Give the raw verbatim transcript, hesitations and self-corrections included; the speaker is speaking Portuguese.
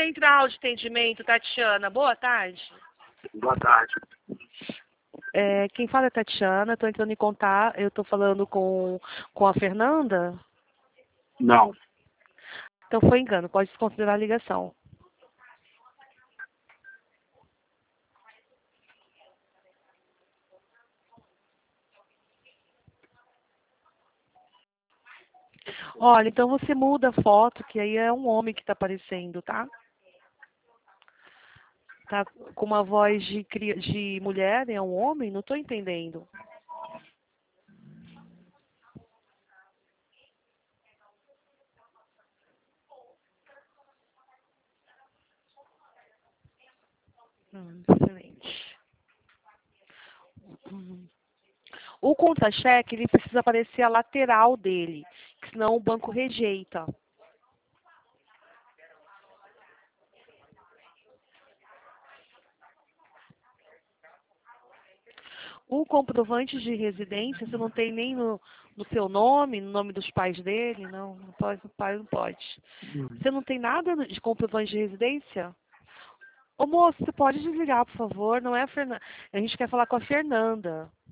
Central de Atendimento, Tatiana. Boa tarde. Boa tarde. É, quem fala é Tatiana, estou entrando em contato, eu estou falando com, com a Fernanda. Não. Então foi engano, pode desconsiderar a ligação. Olha, então você muda a foto, que aí é um homem que está aparecendo, tá? Tá com uma voz de, cri- de mulher, é um homem? Não estou entendendo. Hum, excelente. Hum. O contra-cheque, ele precisa aparecer a lateral dele, que senão o banco rejeita. O comprovante de residência, você não tem nem no, no seu nome, no nome dos pais dele? Não, não pode, o pai não pode. Você não tem nada de comprovante de residência? Ô moço, você pode desligar, por favor? Não é a Fernanda. A gente quer falar com a Fernanda.